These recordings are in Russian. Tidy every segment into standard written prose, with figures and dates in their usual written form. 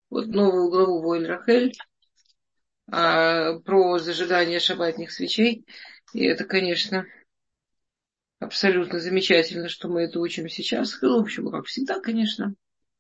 вот новую главу Воэль Рахель про зажигание шаббатных свечей. И это, конечно, абсолютно замечательно, что мы это учим сейчас. Ну, в общем, как всегда, конечно.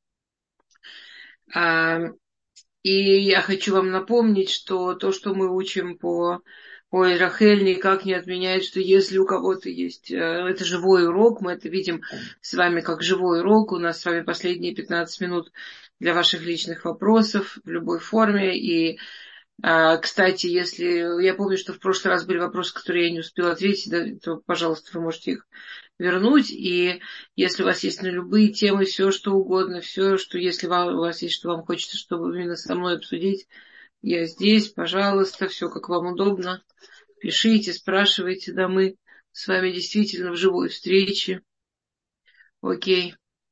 А, и я хочу вам напомнить, что то, что мы учим по Рахель, никак не отменяет, что если у кого-то есть... Это живой урок, мы это видим с вами как живой урок. У нас с вами последние 15 минут для ваших личных вопросов в любой форме. И кстати, если... Я помню, что в прошлый раз были вопросы, которые я не успела ответить, да, то, пожалуйста, вы можете их вернуть. И если у вас есть на любые темы все, что угодно, все, что если у вас есть, что вам хочется, чтобы именно со мной обсудить, я здесь, пожалуйста, все как вам удобно. Пишите, спрашивайте, да, мы с вами действительно в живой встрече. Окей.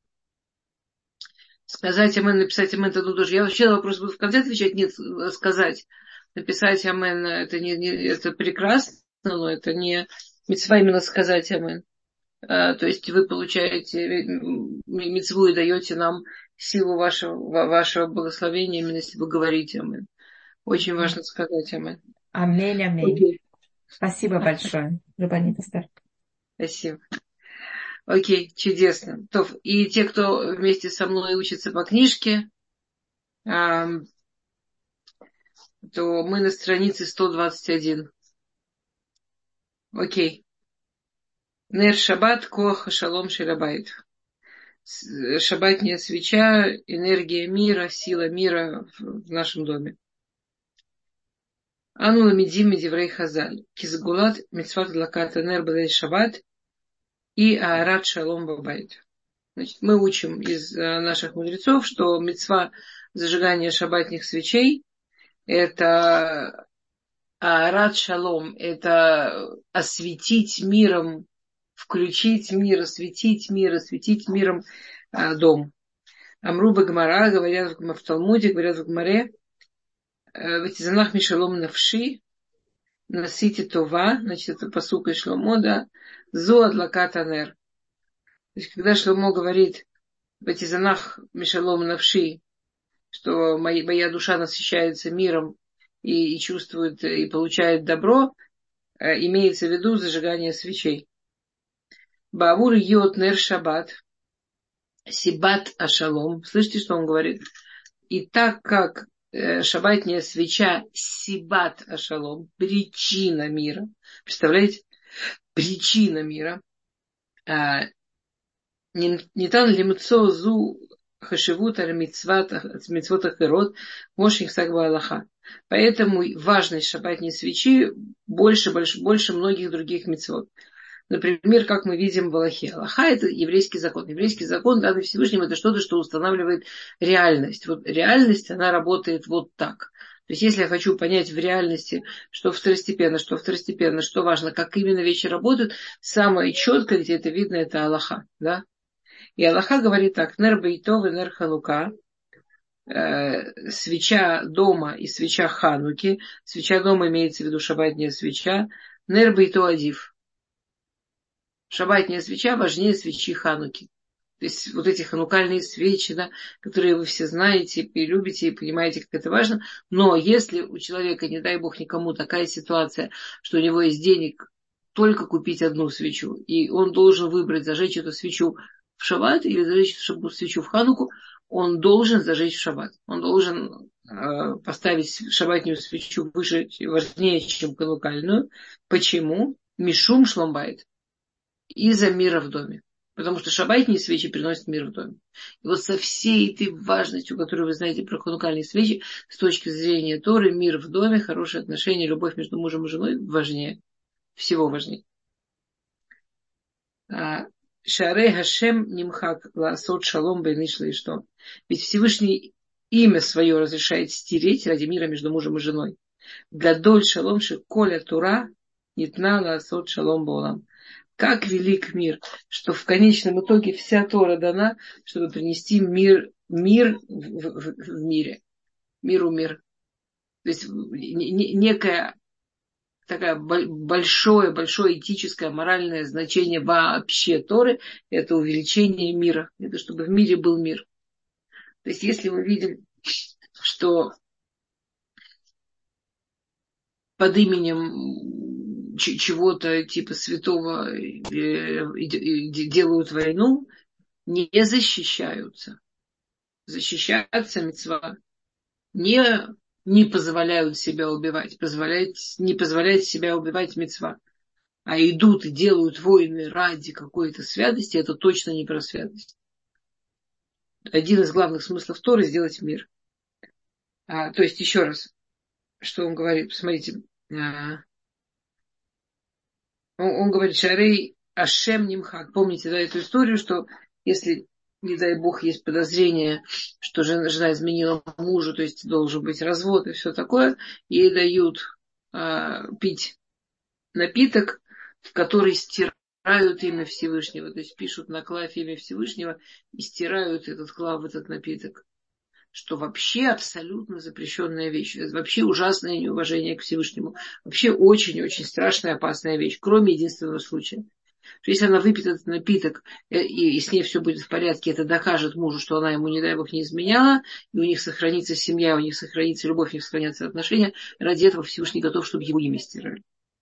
Сказать амен, написать амен, это тоже. Я вообще на вопрос буду в конце отвечать, нет, сказать. Написать амен, это, это прекрасно, но это не мицва именно сказать амен. То есть вы получаете мицву и даете нам силу вашего благословения, именно если вы говорите амен. Очень важно сказать амен. Аминь, аминь. Окей. Спасибо большое, Рабанит Эстер. Спасибо. Окей, чудесно. И те, кто вместе со мной учится по книжке, то мы на странице 121. Окей. Нер шаббат коах шалом шелабайт. Шаббатняя свеча, энергия мира, сила мира в нашем доме. Ану ламидим медиврей хазаль. Кизгулат митцват лакат энер бадей шаббат и аарат шалом бабайт. Значит, мы учим из наших мудрецов, что мицва зажигания шаббатных свечей – это аарат шалом, это осветить миром, включить мир, осветить миром дом. Амруба Гмара, говорят в Талмуде, говорят в Гмаре, в Этизанах Мишалом Навши, Насити Това, значит, это пасук из Шломо, да, Зо Адлакат Анер. То есть, когда Шломо говорит в Этизанах Мишалом Навши, что моя душа насыщается миром и чувствует, и получает добро, имеется в виду зажигание свечей. Баавур йод нер шаббат, сибат ашалом. Слышите, что он говорит? И так как шаббатняя свеча сибат ашалом, причина мира, представляете? Причина мира. Не тан лимцо зу хашивут аль мицвот ахирот моших сагба Аллаха. Поэтому важность шаббатной свечи больше многих других мицвот. Например, как мы видим в Аллахе. Аллаха – это еврейский закон. Еврейский закон, данный Всевышним, это что-то, что устанавливает реальность. Вот реальность, она работает вот так. То есть, если я хочу понять в реальности, что второстепенно, что важно, как именно вещи работают, самое четкое, где это видно, это Аллаха. Да? И Аллаха говорит так: «Нер бейтов и нер ханука». Свеча дома и свеча хануки. Свеча дома имеется в виду шаббатная свеча. Нер бейто адив. Шаббатная свеча важнее свечи хануки. То есть вот эти ханукальные свечи, да, которые вы все знаете и любите, и понимаете, как это важно. Но если у человека, не дай бог никому, такая ситуация, что у него есть денег только купить одну свечу, и он должен выбрать, зажечь эту свечу в шаббат или зажечь свечу в хануку, он должен зажечь в шаббат. Он должен поставить шаббатную свечу выше, важнее, чем ханукальную. Почему? Мишум шломбайт. Из-за мира в доме. Потому что шаббатные свечи приносят мир в доме. И вот со всей этой важностью, которую вы знаете про ханукальные свечи, с точки зрения Торы, мир в доме, хорошие отношения, любовь между мужем и женой важнее. Всего важнее. Шарей Хашем нимхак лаасот шалом бейнишла и что. Ведь Всевышний имя свое разрешает стереть ради мира между мужем и женой. Гадоль шалом шеколя тура нитна лаасот шалом баолам. Как велик мир, что в конечном итоге вся Тора дана, чтобы принести мир в мире. Мир. То есть некое такое большое этическое, моральное значение вообще Торы – это увеличение мира. Это чтобы в мире был мир. То есть если мы видим что под именем чего-то типа святого делают войну, не защищаются. Защищаться мицва не позволяют себя убивать, не позволяет себя убивать мицва, а идут и делают войны ради какой-то святости, это точно не про святость. Один из главных смыслов Торы — сделать мир. То есть, еще раз, что он говорит, посмотрите, он говорит, Шарей Ашем Нимхак. Помните, да, эту историю, что если, не дай бог, есть подозрение, что жена изменила мужу, то есть должен быть развод и все такое, ей дают пить напиток, в который стирают имя Всевышнего, то есть пишут на клаве имя Всевышнего и стирают этот клав, этот напиток. Что вообще абсолютно запрещенная вещь. Это вообще ужасное неуважение к Всевышнему. Вообще очень-очень страшная, опасная вещь. Кроме единственного случая. Что если она выпьет этот напиток, и с ней все будет в порядке, это докажет мужу, что она ему, не дай бог, не изменяла, и у них сохранится семья, у них сохранится любовь, у них сохранятся отношения. Ради этого Всевышний готов, чтобы его имя стирали.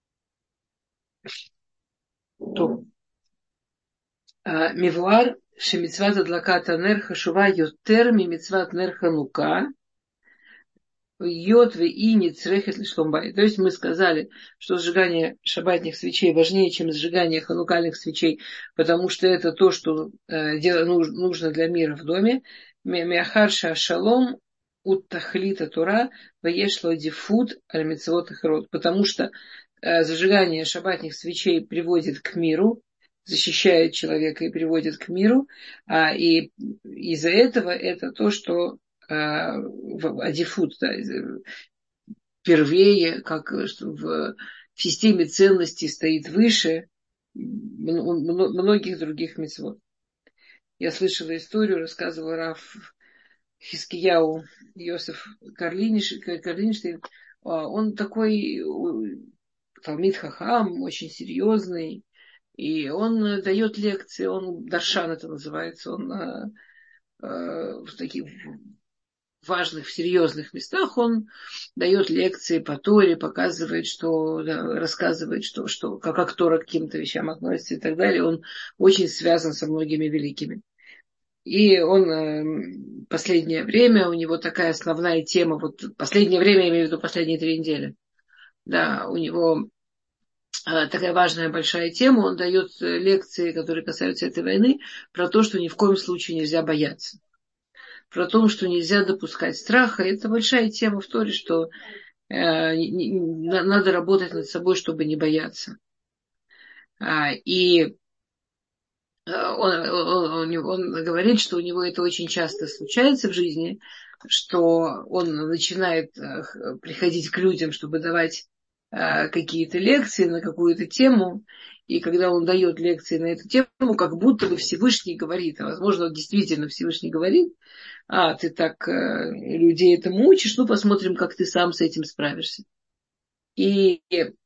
Мивуар шемицват адлаката нер хашува йотер мимицват нер ханука. Йотве и ницрехет лишломбай. То есть мы сказали, что сжигание шаббатных свечей важнее, чем сжигание ханукальных свечей, потому что это то, что нужно для мира в доме. Мяхарша шалом уттахлита тура ваешло дифут альмицвот род. Потому что зажигание шаббатных свечей приводит к миру, защищает человека и приводит к миру. И из-за этого это то, что адифут, да, первее, как в системе ценностей стоит выше многих других мицвот. Я слышала историю, рассказывал Рав Хискияу Йосеф Карлинштейн. Он такой талмид хахам, очень серьезный, и он дает лекции, он даршан это называется, он в таких важных, в серьезных местах он дает лекции по Торе, показывает, что, да, рассказывает, что как Тора к каким-то вещам относится и так далее. Он очень связан со многими великими. И он последнее время, у него такая основная тема, вот последнее время, я имею в виду последние 3 недели, да, у него такая важная большая тема, он дает лекции, которые касаются этой войны, про то, что ни в коем случае нельзя бояться. Про то, что нельзя допускать страха. Это большая тема в Торе, что надо работать над собой, чтобы не бояться. И он говорит, что у него это очень часто случается в жизни, что он начинает приходить к людям, чтобы давать какие-то лекции на какую-то тему, и когда он дает лекции на эту тему, как будто бы Всевышний говорит, а возможно, действительно Всевышний говорит, ты так людей этому учишь, ну, посмотрим, как ты сам с этим справишься. И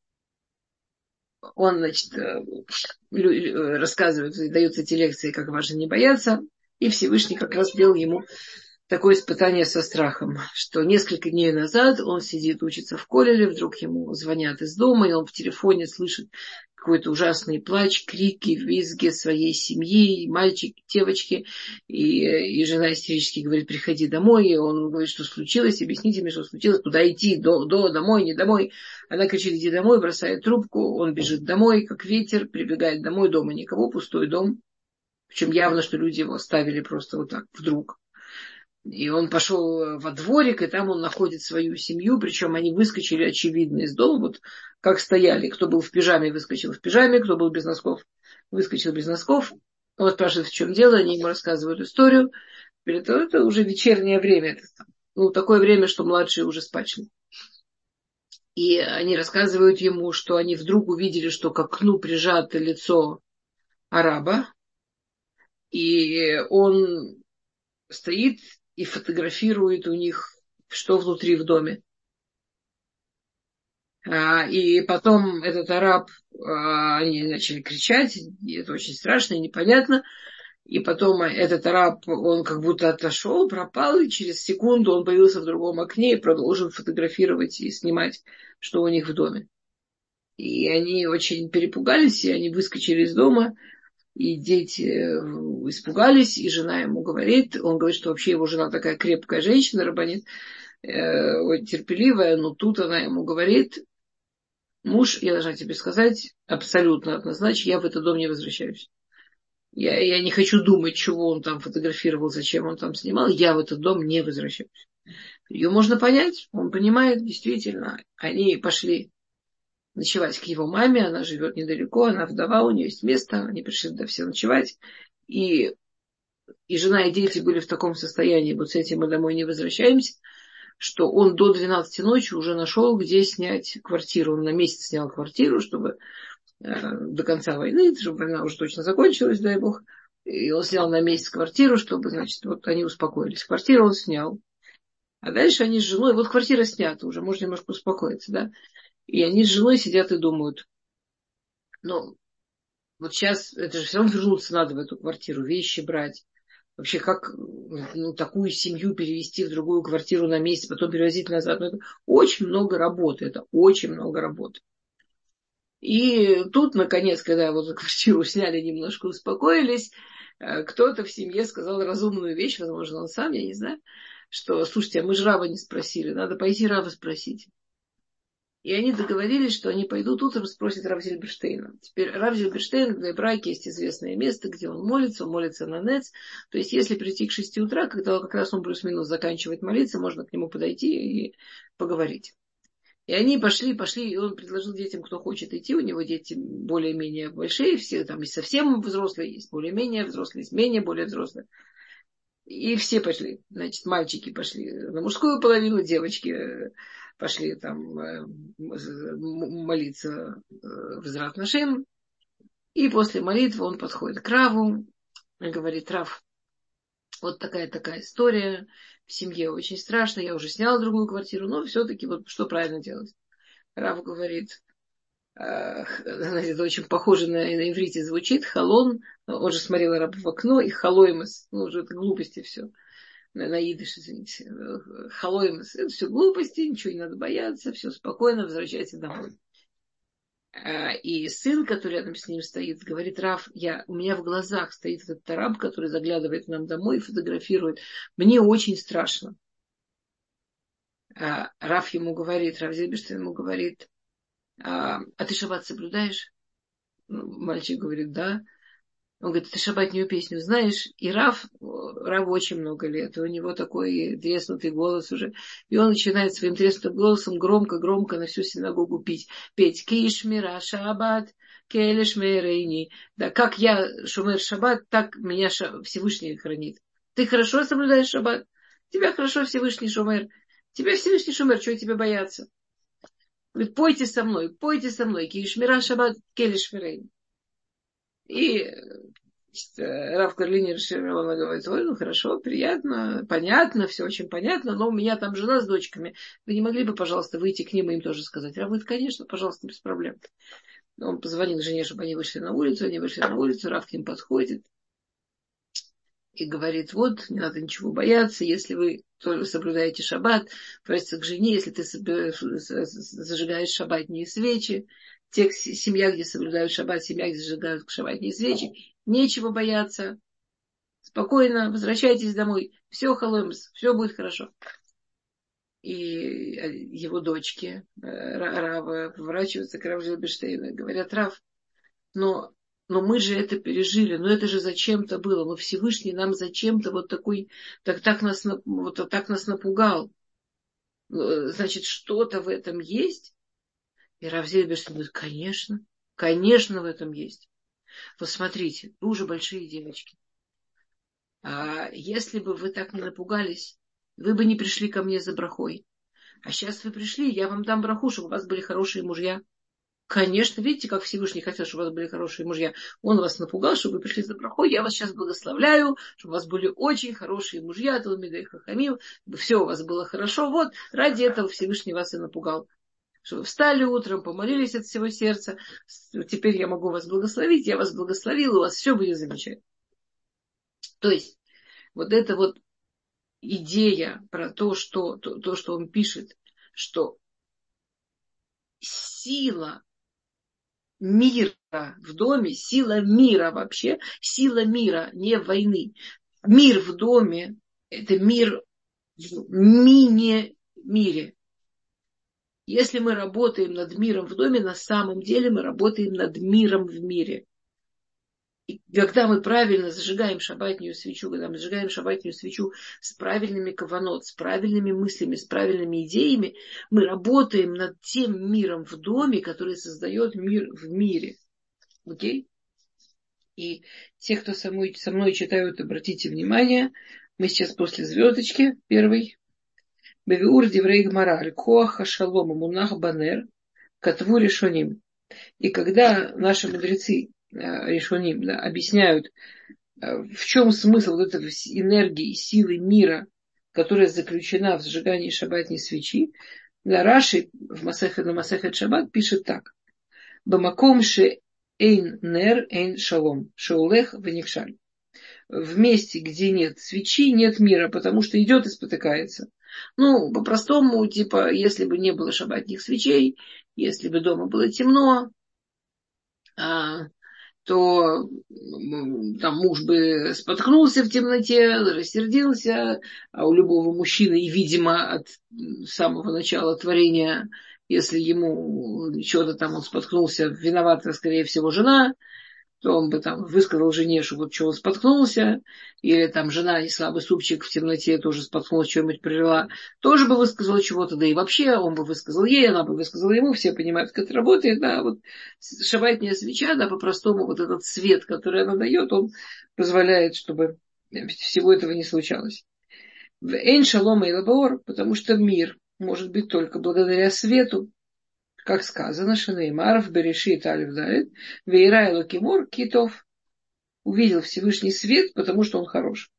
он, значит, рассказывает, дает эти лекции, как важно не бояться, и Всевышний как раз делал ему такое испытание со страхом, что несколько дней назад он сидит, учится в колледже, вдруг ему звонят из дома, и он в телефоне слышит какой-то ужасный плач, крики, визги своей семьи, и мальчик, девочки, и жена истерически говорит, приходи домой, и он говорит, что случилось, объясните мне, что случилось, куда идти, домой, не домой. Она кричит, иди домой, бросает трубку, он бежит домой, как ветер, прибегает домой, дома никого, пустой дом, причем явно, что люди его оставили просто вот так вдруг. И он пошел во дворик, и там он находит свою семью, причем они выскочили, очевидно, из дома, вот как стояли. Кто был в пижаме, выскочил в пижаме, кто был без носков, выскочил без носков. Он спрашивает, в чем дело, они ему рассказывают историю. Это уже вечернее время, такое время, что младшие уже спать шли. И они рассказывают ему, что они вдруг увидели, что к окну прижато лицо араба, и он стоит и фотографирует у них, что внутри в доме. И потом этот араб, они начали кричать, и это очень страшно и непонятно. И потом этот араб, он как будто отошел, пропал, и через секунду он появился в другом окне и продолжил фотографировать и снимать, что у них в доме. И они очень перепугались, и они выскочили из дома, и дети испугались, и жена ему говорит, он говорит, что вообще его жена такая крепкая женщина, рабанит, терпеливая, но тут она ему говорит, муж, я должна тебе сказать, абсолютно однозначно, я в этот дом не возвращаюсь. Я не хочу думать, чего он там фотографировал, зачем он там снимал. Я в этот дом не возвращаюсь. Ее можно понять. Он понимает, действительно. Они пошли ночевать к его маме. Она живет недалеко. Она вдова, у нее есть место. Они пришли туда все ночевать. И жена, и дети были в таком состоянии. Вот с этим мы домой не возвращаемся. Что он до 12 ночи уже нашел, где снять квартиру. Он на месяц снял квартиру, чтобы до конца войны, чтобы война уже точно закончилась, дай бог. И он снял на месяц квартиру, чтобы, значит, вот они успокоились. Квартиру он снял. А дальше они с женой, вот квартира снята уже, можно немножко успокоиться, да. И они с женой сидят и думают, ну, вот сейчас, это же все равно вернуться надо в эту квартиру, вещи брать. Вообще, как такую семью перевести в другую квартиру на месяц, потом перевозить назад. Ну, это очень много работы, это очень много работы. И тут, наконец, когда вот квартиру сняли, немножко успокоились, кто-то в семье сказал разумную вещь, возможно, он сам, я не знаю, что, слушайте, а мы же Рава не спросили, надо пойти Рава спросить. И они договорились, что они пойдут утром, спросят Рав Зильберштейна. Теперь Рав Зильберштейн, в Браке есть известное место, где он молится на Нец. То есть, если прийти к 6 утра, когда как раз он плюс-минус заканчивает молиться, можно к нему подойти и поговорить. И они пошли, и он предложил детям, кто хочет идти, у него дети более-менее большие, все там и совсем взрослые есть, более-менее взрослые, есть менее более взрослые. И все пошли, значит, мальчики пошли на мужскую половину, девочки пошли там молиться в Зрат Нашем. И после молитвы он подходит к Раву и говорит, Рав, вот такая история, в семье очень страшно, я уже снял другую квартиру, но все-таки вот что правильно делать? Рав говорит, это очень похоже на иврите звучит, халон, он же смотрел Рав в окно, и халоймас, уже это глупости все, на идыш, извините, халоймас, это все глупости, ничего не надо бояться, все спокойно, возвращайся домой. И сын, который рядом с ним стоит, говорит, Рав, у меня в глазах стоит этот араб, который заглядывает к нам домой и фотографирует. Мне очень страшно. Рав ему говорит, Рав Зильберштейн ему говорит, а ты шаббат соблюдаешь? Мальчик говорит, да. Он говорит, ты шаббатнюю песню знаешь? И Раву очень много лет, у него такой треснутый голос уже. И он начинает своим треснутым голосом громко-громко на всю синагогу петь. Кишмира шаббат, келешмерейни. Да, как я шумер шаббат, так меня Всевышний хранит. Ты хорошо соблюдаешь шаббат? Тебя хорошо Всевышний шумер. Тебя Всевышний шумер, чего тебе бояться? Говорит, пойте со мной, кишмира шаббат, келешмерейни. И Рав Карлинер он говорит, ой, ну хорошо, приятно, понятно, все очень понятно, но у меня там жена с дочками. Вы не могли бы, пожалуйста, выйти к ним и им тоже сказать? Рав говорит, конечно, пожалуйста, без проблем. Он позвонил жене, чтобы они вышли на улицу, Рав к ним подходит и говорит, вот, не надо ничего бояться, если вы только соблюдаете шаббат, просится к жене, если ты зажигаешь шаббатные свечи, семья, где соблюдают шаббат, семья, где зажигают шаббатные свечи, нечего бояться, спокойно возвращайтесь домой, все халомс, все будет хорошо. И его дочки Рава поворачиваются к Раву Зильберштейну и говорят, Рав, но мы же это пережили, но это же зачем-то было, но Всевышний нам зачем-то вот такой, так нас напугал. Значит, что-то в этом есть? И Рав Зильберштейн говорит, конечно в этом есть. Вот смотрите, вы уже большие девочки. А если бы вы так не напугались, вы бы не пришли ко мне за брахой. А сейчас вы пришли, я вам дам браху, чтобы у вас были хорошие мужья. Конечно, видите, как Всевышний хотел, чтобы у вас были хорошие мужья. Он вас напугал, чтобы вы пришли за брахой. Я вас сейчас благословляю, чтобы у вас были очень хорошие мужья, Талмидей Хахамим, чтобы все у вас было хорошо. Вот ради этого Всевышний вас и напугал. Что вы встали утром, помолились от всего сердца. Теперь я могу вас благословить. Я вас благословила, у вас все будет замечательно. То есть вот эта вот идея про то, что он пишет, что сила мира в доме, сила мира вообще, сила мира, не войны. Мир в доме – это мир в мини-мире. Если мы работаем над миром в доме, на самом деле мы работаем над миром в мире. И когда мы правильно зажигаем шаббатную свечу, когда мы зажигаем шаббатную свечу с правильными каванот, с правильными мыслями, с правильными идеями, мы работаем над тем миром в доме, который создает мир в мире. Окей? И те, кто со мной читают, обратите внимание, мы сейчас после звездочки первой. Бевиур диврей гмара, аль-коах шалома мунах банер, катву решоним. И когда наши мудрецы решоним, да, объясняют, в чем смысл вот этой энергии, силы мира, которая заключена в сжигании шаббатной свечи, да, Раши на Масехет Шаббат пишет так. Бамаком ше эйн нер эйн шалом, шеулех венихшаль. В месте, где нет свечи, нет мира, потому что идет и спотыкается. Ну, по-простому, типа, если бы не было шаббатных свечей, если бы дома было темно, то там муж бы споткнулся в темноте, рассердился, а у любого мужчины, и, видимо, от самого начала творения, если ему что-то там он споткнулся, виновата, скорее всего, жена, то он бы там высказал жене, что вот что он споткнулся, или там жена несла бы супчик в темноте, тоже споткнулась, что-нибудь прилила, тоже бы высказала чего-то, да и вообще он бы высказал ей, она бы высказала ему, все понимают, как это работает, да, вот шаббатная свеча, да, по-простому вот этот свет, который она дает, он позволяет, чтобы всего этого не случалось. В Эйн Шалом и Лабор, потому что мир может быть только благодаря свету, как сказано, Шанеймар в Берешит Алиф Далит, Вейра Элокимор Китов. Увидел Всевышний свет, потому что он хорош.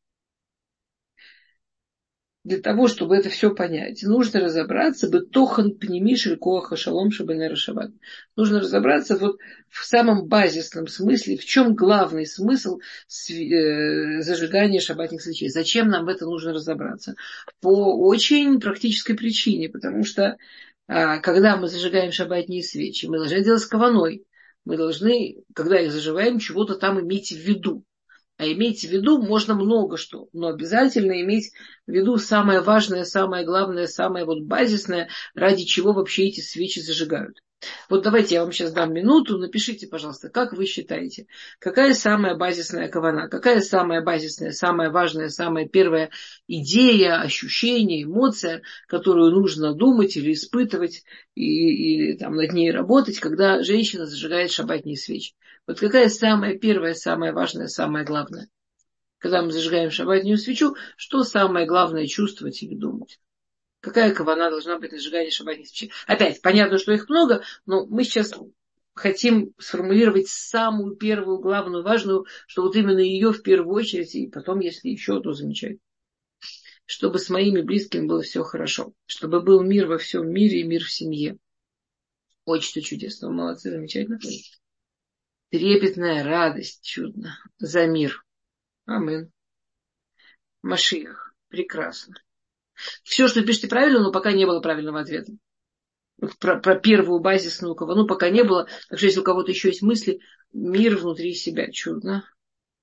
Для того, чтобы это все понять, нужно разобраться бы тохан пнемишель коаха шалом шабанера шаббат. Нужно разобраться вот в самом базисном смысле, в чем главный смысл зажигания шаббатных свечей. Зачем нам в это нужно разобраться? По очень практической причине, потому что когда мы зажигаем шаббатные свечи, мы должны делать с каваной. Мы должны, когда их зажигаем, чего-то там иметь в виду. А иметь в виду можно много что, но обязательно иметь в виду самое важное, самое главное, самое вот базисное, ради чего вообще эти свечи зажигают. Вот давайте я вам сейчас дам минуту, напишите, пожалуйста, как вы считаете, какая самая базисная кавана, какая самая базисная, самая важная, самая первая идея, ощущение, эмоция, которую нужно думать или испытывать, или там над ней работать, когда женщина зажигает шаббатные свечи. Вот какая самая первая, самая важная, самое главное? Когда мы зажигаем шаббатную свечу, что самое главное чувствовать или думать? Какая кавана должна быть на зажигании шаббатной свечи? Опять, понятно, что их много, но мы сейчас хотим сформулировать самую первую, главную, важную, что вот именно ее в первую очередь, и потом, если еще, то замечательно. Чтобы с моими близкими было все хорошо. Чтобы был мир во всем мире и мир в семье. Очень чудесно. Молодцы, замечательно. Трепетная радость, чудно. За мир. Амин. Машиах. Прекрасно. Все, что пишете, правильно, но пока не было правильного ответа. Вот про первую базисную кавану пока не было. Так что если у кого-то еще есть мысли, мир внутри себя. Чудно.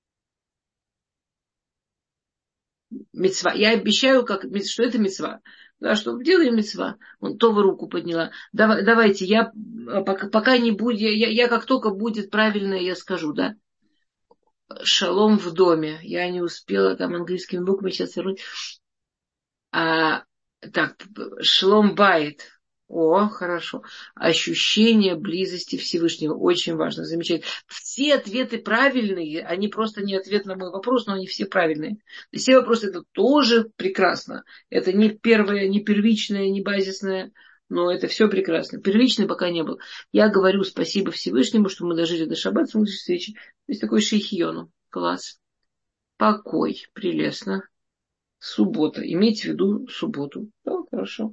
Мицва. Я обещаю, что это мицва. Да, что делаем мицва. Вон Това руку подняла. Давайте, я пока не будет, я как только будет правильно, я скажу, да. Шалом в доме. Я не успела там английскими буквами сейчас вернуть. Так, шалом байт. О, хорошо. Ощущение близости Всевышнего. Очень важно, замечательно. Все ответы правильные, они просто не ответ на мой вопрос, но они все правильные. И все вопросы это тоже прекрасно. Это не первое, не первичное, не базисное, но это все прекрасно. Первичный пока не был. Я говорю спасибо Всевышнему, что мы дожили до шаббата, смотрите встречи. То есть такой шейхиону. Класс. Покой. Прелестно. Суббота. Имейте в виду субботу. Да, хорошо.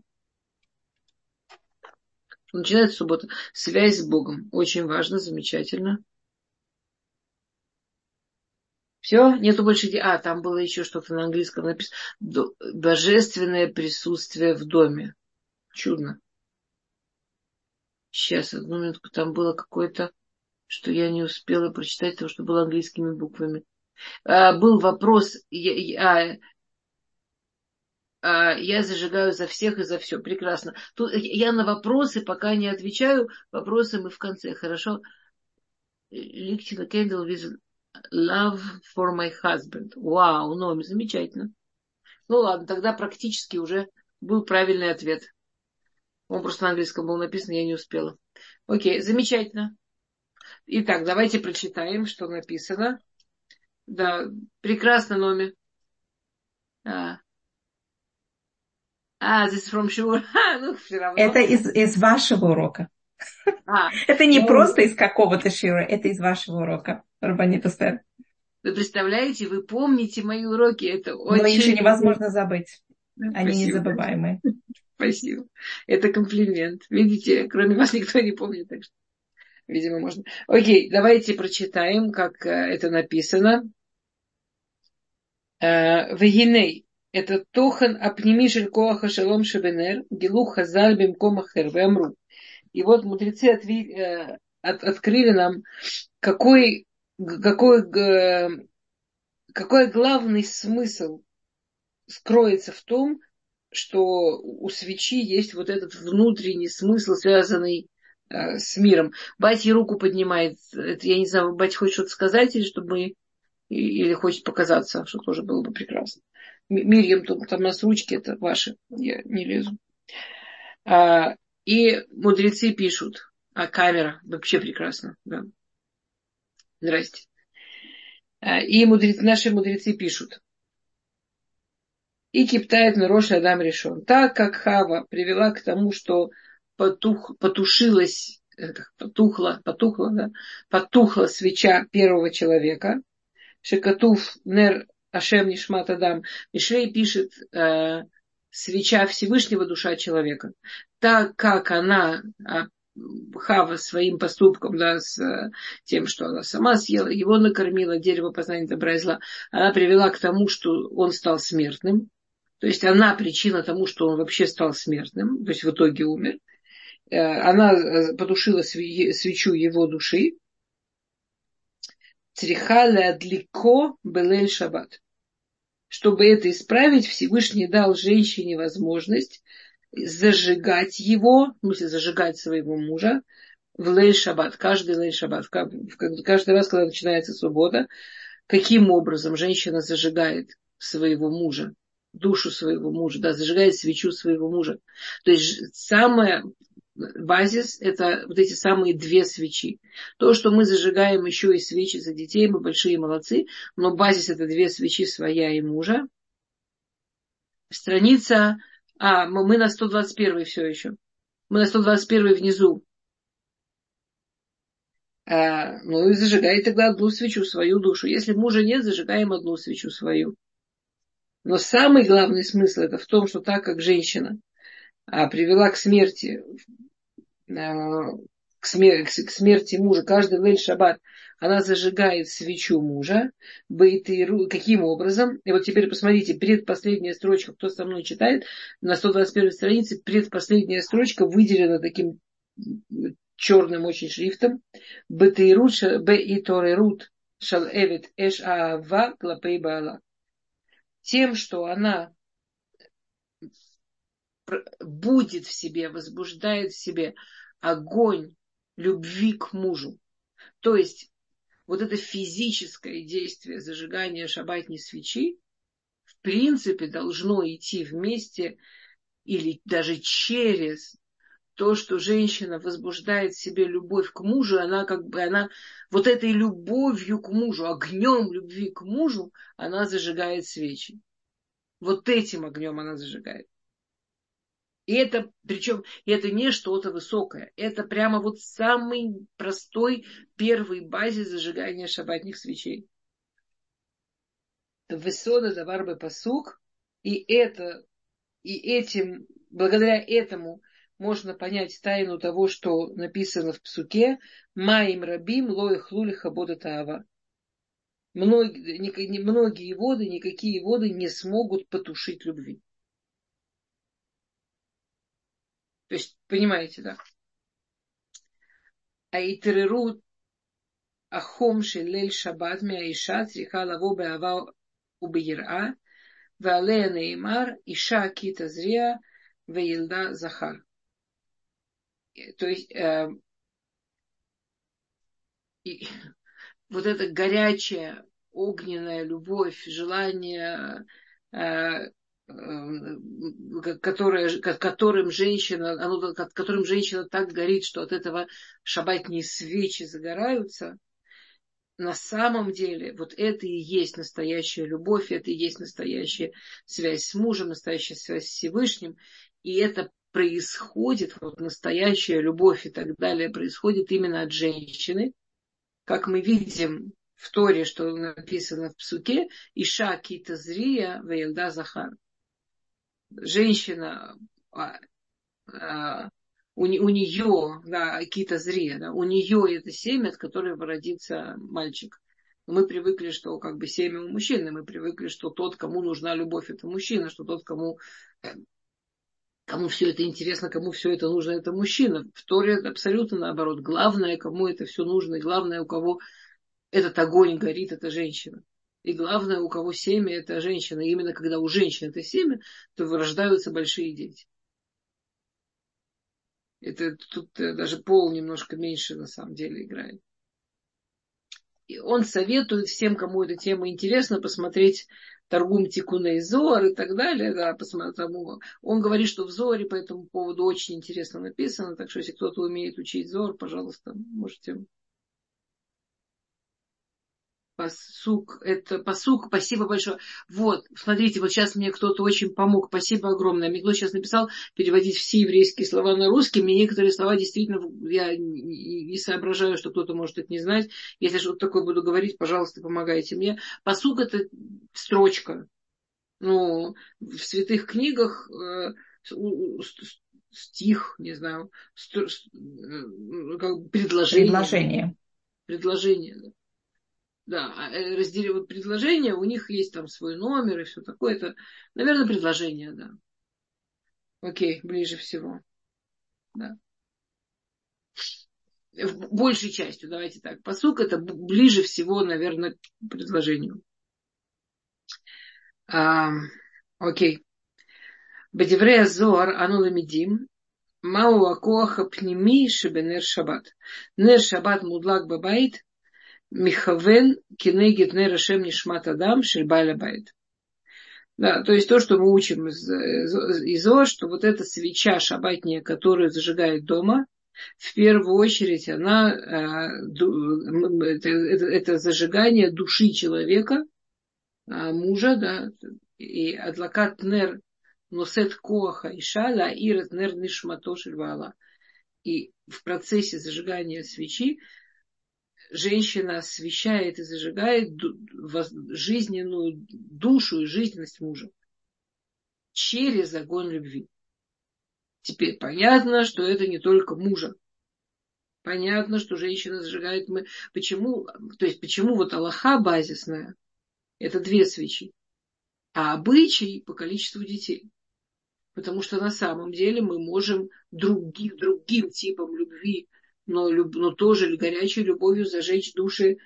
Начинается суббота. Связь с Богом. Очень важно, замечательно. Все, нету больше... там было еще что-то на английском написано. Божественное присутствие в доме. Чудно. Сейчас, одну минутку, там было какое-то, что я не успела прочитать, потому что было английскими буквами. Был вопрос, я зажигаю за всех и за все. Прекрасно. Тут я на вопросы пока не отвечаю. Вопросы мы в конце. Хорошо? Lighting a candle with love for my husband. Вау, ну, замечательно. Ну ладно, тогда практически уже был правильный ответ. Он просто на английском был написан, я не успела. Окей, замечательно. Итак, давайте прочитаем, что написано. Да, прекрасно, Номи. This is from Shur. Ну, все равно. Это из вашего урока. Это не Ну, просто из какого-то шира, это из вашего урока, Рабанит Эстер. Вы представляете, вы помните мои уроки. Это Но очень... еще невозможно забыть. Они Спасибо. незабываемые. Спасибо. Это комплимент. Видите, кроме вас никто не помнит, так что, видимо, можно. Окей, давайте прочитаем, как это написано. Вегиней. Это тохан апними коаха шалом шебенер, гилу хазаль бимком ахер веамру. И вот мудрецы открыли нам, какой главный смысл скроется в том, что у свечи есть вот этот внутренний смысл, связанный с миром. Батя руку поднимает. Это, я не знаю, батя хочет что-то сказать, или хочет показаться, что тоже было бы прекрасно. Мирьям, там у нас ручки, это ваши, я не лезу. И мудрецы пишут, камера вообще прекрасно, да. Здрасте. И наши мудрецы пишут. И киптает Мирош Адам решен. Так как Хава привела к тому, что потухла свеча первого человека, Шекатув Нер Ашем Нишмат Адам, Мишлей пишет свеча Всевышнего, душа человека. Так как она, Хава, своим поступком, да, с тем, что она сама съела, его накормила, дерево познания добра и зла, она привела к тому, что он стал смертным. То есть она причина тому, что он вообще стал смертным, то есть в итоге умер. Она потушила свечу его души. Цриха длико белель шаббат. Чтобы это исправить, Всевышний дал женщине возможность зажигать его, в смысле зажигать своего мужа в лейль шаббат, каждый лейль шаббат, каждый раз, когда начинается суббота. Каким образом женщина зажигает своего мужа, душу своего мужа, да, зажигает свечу своего мужа. То есть самое базис – это вот эти самые две свечи. То, что мы зажигаем еще и свечи за детей, мы большие молодцы, но базис – это две свечи, своя и мужа. Страница, мы на 121 все еще. Мы на 121 внизу. Ну и зажигай тогда одну свечу, свою душу. Если мужа нет, зажигаем одну свечу свою. Но самый главный смысл это в том, что так как женщина привела к смерти, к смерти мужа, каждый лейль шаббат, она зажигает свечу мужа. Каким образом? И вот теперь посмотрите, предпоследняя строчка, кто со мной читает, на 121 странице предпоследняя строчка выделена таким черным очень шрифтом. Бетейрут шал эвет эш аава клапей баала. Тем, что она будет в себе, возбуждает в себе огонь любви к мужу. То есть вот это физическое действие зажигания шаббатной свечи в принципе должно идти вместе или даже через то, что женщина возбуждает в себе любовь к мужу, она вот этой любовью к мужу, огнем любви к мужу, она зажигает свечи. Вот этим огнем она зажигает. И это, причем, это не что-то высокое. Это прямо вот самый простой первый базис зажигания шаббатных свечей. Весода давар пасук. И этим, благодаря этому можно понять тайну того, что написано в псуке. Маим рабим лоих лули хабода таава. многие воды, никакие воды не смогут потушить любви. То есть, понимаете, да? А итереру ахом шелель шаббат меаиша цриха лаво беава убеираа веалея неймар иша кита зрия веилда захар. То есть, вот эта горячая, огненная любовь, желание, которым женщина, которым женщина так горит, что от этого шаббатные свечи загораются, на самом деле вот это и есть настоящая любовь, это и есть настоящая связь с мужем, настоящая связь с Всевышним, и это происходит, вот настоящая любовь и так далее, происходит именно от женщины, как мы видим в Торе, что написано в Псуке, Иша кита зрия вейлда захар. Женщина, у нее, да, кита зрия, да, у нее это семя, от которого родится мальчик. Мы привыкли, что как бы семя у мужчины, мы привыкли, что тот, кому нужна любовь, это мужчина, что тот, кому все это интересно, кому все это нужно, это мужчина. В Торе абсолютно наоборот. Главное, кому это все нужно, и главное, у кого этот огонь горит, это женщина. И главное, у кого семя, это женщина. И именно когда у женщины это семя, то вырождаются большие дети. Это тут даже пол немножко меньше на самом деле играет. И он советует всем, кому эта тема интересна, посмотреть Таргум Тикуней Зоар и так далее. Да, он говорит, что в Зоре по этому поводу очень интересно написано. Так что, если кто-то умеет учить Зор, пожалуйста, можете. Пасук, это пасук, спасибо большое. Вот, смотрите, вот сейчас мне кто-то очень помог, спасибо огромное. Мне кто-то сейчас написал переводить все еврейские слова на русский. Мне некоторые слова действительно, я не соображаю, что кто-то может это не знать. Если что-то такое буду говорить, пожалуйста, помогайте мне. Пасук это строчка. Ну, в святых книгах стих, не знаю, как предложение. Предложение, да. Да, разделивают предложения, у них есть там свой номер и все такое. Это, наверное, предложение, да. Окей, ближе всего. Да. Большей частью, давайте так. Пасук это ближе всего, наверное, к предложению. Окей. Бадеврея Зоар ану ламидим мау акоаха пними шебенер шаббат. Нер шаббат мудлак бабайт михавен кинегит нер ашем нишмат адам шельбайля байт. Да, то есть то, что мы учим из Зоар, что вот эта свеча шаббатняя, которую зажигает дома, в первую очередь она это зажигание души человека, мужа, да, и адлакат нер носет коаха иша ла ирет нер нишмато шельвала. И в процессе зажигания свечи женщина освещает и зажигает жизненную душу и жизненность мужа через огонь любви. Теперь понятно, что это не только мужа. Понятно, что женщина зажигает. Почему вот алаха базисная? Это 2 свечи. А обычай по количеству детей. Потому что на самом деле мы можем другим типом любви, но тоже горячей любовью зажечь души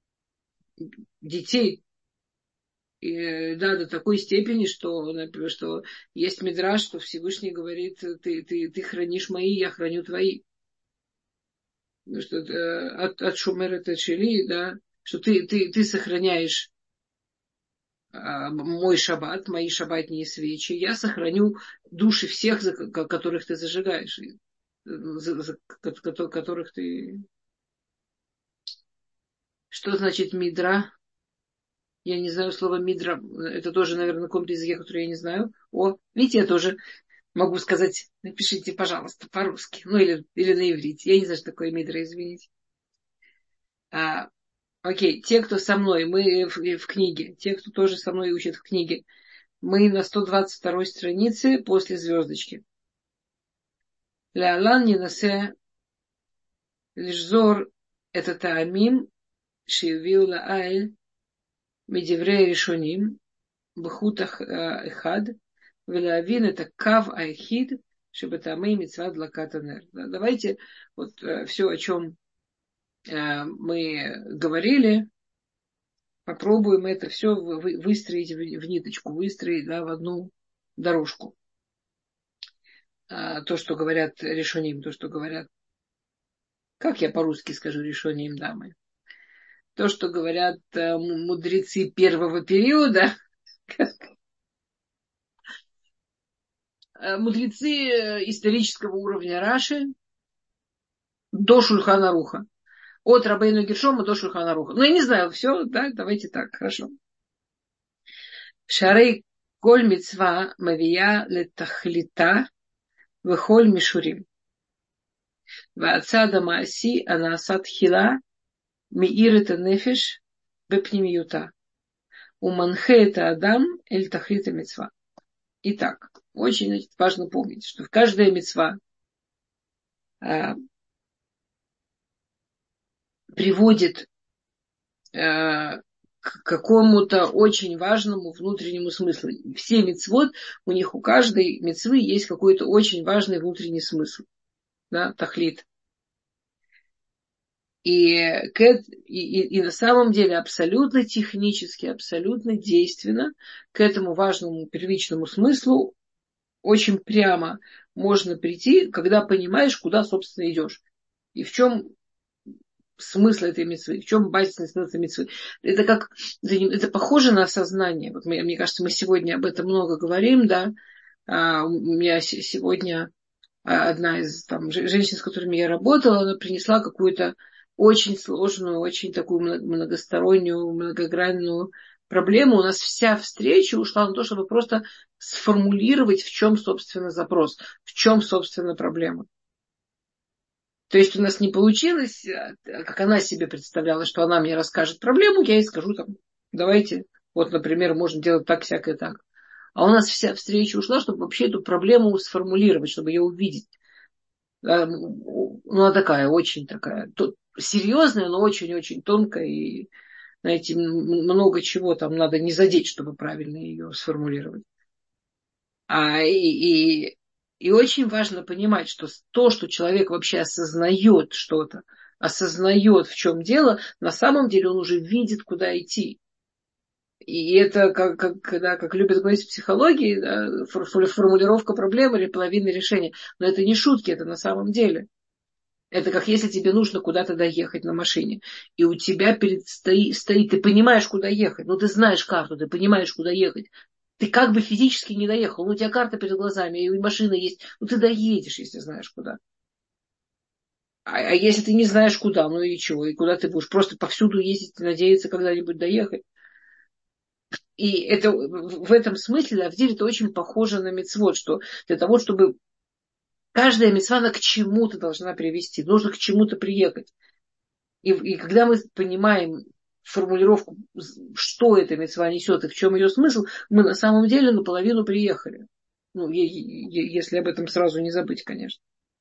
детей. И, да, до такой степени, что есть мидраш, что Всевышний говорит, ты хранишь мои, я храню твои. Что от шумера тачели, да, что ты сохраняешь мой шаббат, мои шаббатные свечи, я сохраню души всех, которых ты зажигаешь, которых ты... Что значит мидра? Я не знаю слова мидра. Это тоже, наверное, на каком-то языке, который я не знаю. Видите, я тоже могу сказать, напишите, пожалуйста, по-русски. Ну, или на иврите. Я не знаю, что такое мидра, извините. Окей, те, кто со мной, мы в книге. Те, кто тоже со мной учат в книге. Мы на 122 странице после звездочки. Леалан не насе лишзор это таамим шивил лаэль медиврей решоним, бхутах эхад, велавин это кав айхид, чтобы там и митцва длакат нер. Давайте вот все, о чем мы говорили, попробуем это все выстроить в ниточку, выстроить, да, в одну дорожку. То, что говорят решоним, то, что говорят, как я по-русски скажу решоним, дамы, то, что говорят мудрецы первого периода, мудрецы исторического уровня Раши до Шульхана Аруха. От Рабейну Гершома до Шульхана Аруха. Ну, я не знаю, все, да, давайте так, хорошо. Шарей коль мицва мавия летахлита вехоль мишурим. Ваацада мааси анаасат хила миир это нефеш бепнимиюта. Уманхе это адам эль тахлита мицва. Итак, очень, значит, важно помнить, что каждая мицва приводит к какому-то очень важному внутреннему смыслу. Все мицвот, у них у каждой мицвы есть какой-то очень важный внутренний смысл. Да, тахлит. И на самом деле абсолютно технически, абсолютно действенно к этому важному первичному смыслу очень прямо можно прийти, когда понимаешь, куда, собственно, идешь. И в чем смысл этой мицвы, в чем базисный смысл этой мицвы. Это похоже на осознание. Вот мне кажется, мы сегодня об этом много говорим, да. У меня сегодня одна из женщин, с которыми я работала, она принесла какую-то очень сложную, очень такую многостороннюю, многогранную проблему. У нас вся встреча ушла на то, чтобы просто сформулировать, в чем, собственно, запрос, в чем, собственно, проблема. То есть у нас не получилось, как она себе представляла, что она мне расскажет проблему, я ей скажу там, давайте, вот, например, можно делать так, всякое так. А у нас вся встреча ушла, чтобы вообще эту проблему сформулировать, чтобы ее увидеть. Ну, она такая, очень такая, серьезная, но очень-очень тонкая. И, знаете, много чего там надо не задеть, чтобы правильно ее сформулировать. И очень важно понимать, что то, что человек вообще осознает что-то, осознает, в чем дело, на самом деле он уже видит, куда идти. И это, как любят говорить в психологии, да, формулировка проблемы или половина решения. Но это не шутки, это на самом деле. Это как если тебе нужно куда-то доехать на машине, и у тебя стоит, ты понимаешь, куда ехать, ну ты знаешь карту, ты понимаешь, куда ехать. Ты как бы физически не доехал, но у тебя карта перед глазами, и машина есть, ну ты доедешь, если знаешь куда. А если ты не знаешь куда, ну и чего, и куда ты будешь? Просто повсюду ездить и надеяться когда-нибудь доехать. И это в этом смысле, да, в деле это очень похоже на мицвот, что для того, чтобы каждая мицва, она к чему-то должна привести, нужно к чему-то приехать. И когда мы понимаем формулировку, что эта мицва несет и в чем ее смысл, мы на самом деле наполовину приехали. Ну, если об этом сразу не забыть, конечно.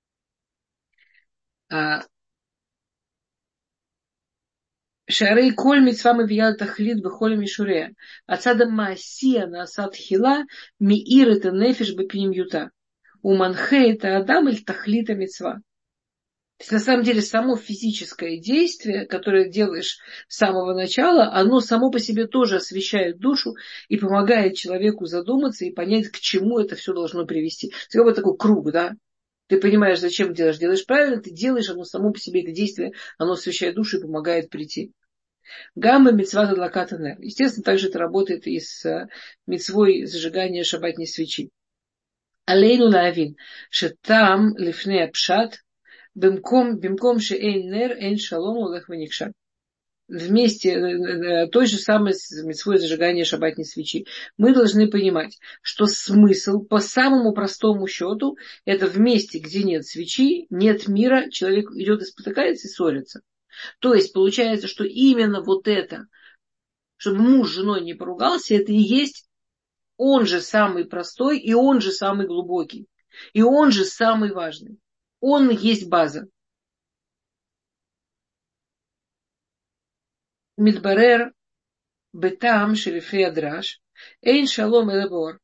Шарей коль мицва мавия тахлит бехоль мишуре. Ацада маасия на асад хила миир это нефиш бепиним юта. Уманхе это адам иль тахлита мицва. То есть, на самом деле, само физическое действие, которое делаешь с самого начала, оно само по себе тоже освещает душу и помогает человеку задуматься и понять, к чему это все должно привести. Это как бы такой круг, да? Ты понимаешь, зачем делаешь. Делаешь правильно, ты делаешь, оно само по себе, это действие, оно освещает душу и помогает прийти. Гамма мицва длакат нер. Естественно, также это работает и с мицвой зажигания шаббатной свечи. Алейну лаавин, шетам лифней пшат, Бимком ше эйн нер, эйн шалом, улех ваникшат. Вместе той же самой мицвой зажигания шаббатной свечи. Мы должны понимать, что смысл по самому простому счету это в месте, где нет свечи, нет мира, человек идет и спотыкается и ссорится. То есть получается, что именно вот это, чтобы муж с женой не поругался, это и есть он же самый простой, и он же самый глубокий, и он же самый важный. Он есть база. Мидбарер, бетам шерифей адраш, эйн шалом элебор.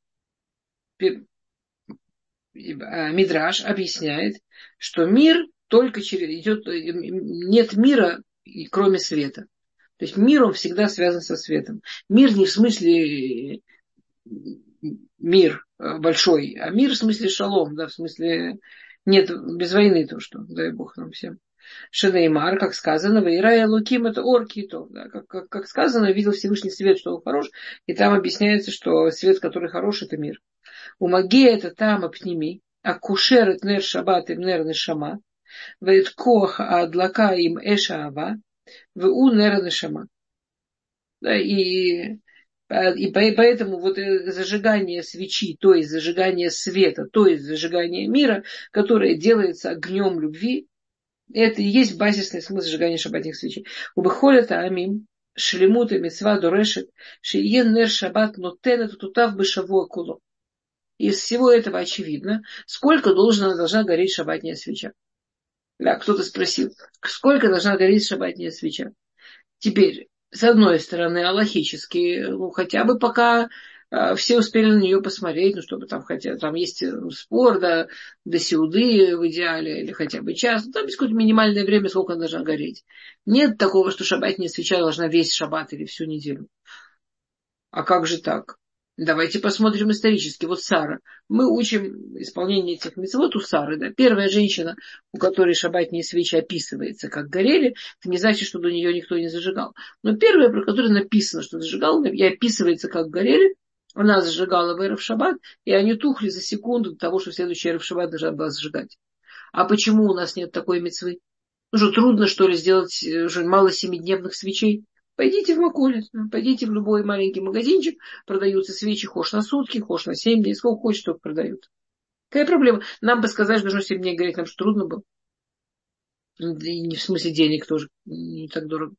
Мидраш объясняет, что мир только идет, нет мира, кроме света. То есть мир, он всегда связан со светом. Мир не в смысле мир большой, а мир в смысле шалом, да, в смысле нет без войны, то что, дай Бог нам всем. Шенеймар, как сказано, Ваирая Луким это орки, то, да, как сказано, видел Всевышний свет, что он хорош, и там объясняется, что свет, который хорош, это мир. У Магея это там апними, а кушер это нер шаббат им нер нешама, вет кох адлака им эша ава, у нер нешама. Да, и поэтому вот зажигание свечи, то есть зажигание света, то есть зажигание мира, которое делается огнем любви, это и есть базисный смысл зажигания шаббатных свечей. Убыхолета амим, шлемут и митцва дорешет, шиен нер шаббат нотен это тутав бешавуа куло. Из всего этого очевидно, сколько должна гореть шаббатная свеча. Да, кто-то спросил, сколько должна гореть шаббатная свеча. Теперь, с одной стороны, аллахически, хотя бы пока все успели на нее посмотреть, чтобы там хотя там есть спор, до сеуды в идеале, или хотя бы час, там есть какое-то минимальное время, сколько она должна гореть. Нет такого, что шаббатная свеча должна весь шаббат или всю неделю. А как же так? Давайте посмотрим исторически. Вот Сара. Мы учим исполнение этих мицвот у Сары. Да? Первая женщина, у которой шаббатные свечи описывается, как горели, это не значит, что до нее никто не зажигал. Но первая, про которую написано, что зажигал, и описывается, как горели, она зажигала в эрев шаббат, и они тухли за секунду до того, что в следующий эрев шаббат должна была зажигать. А почему у нас нет такой мицвы? Ну что, трудно, что ли, сделать уже мало 7-дневных свечей? Пойдите в Маколет, пойдите в любой маленький магазинчик, продаются свечи хошь на сутки, хошь на 7 дней, сколько хочешь, только продают. Какая проблема? Нам бы сказать, что должно 7 дней гореть, нам что трудно было? И не в смысле денег тоже, не так дорого.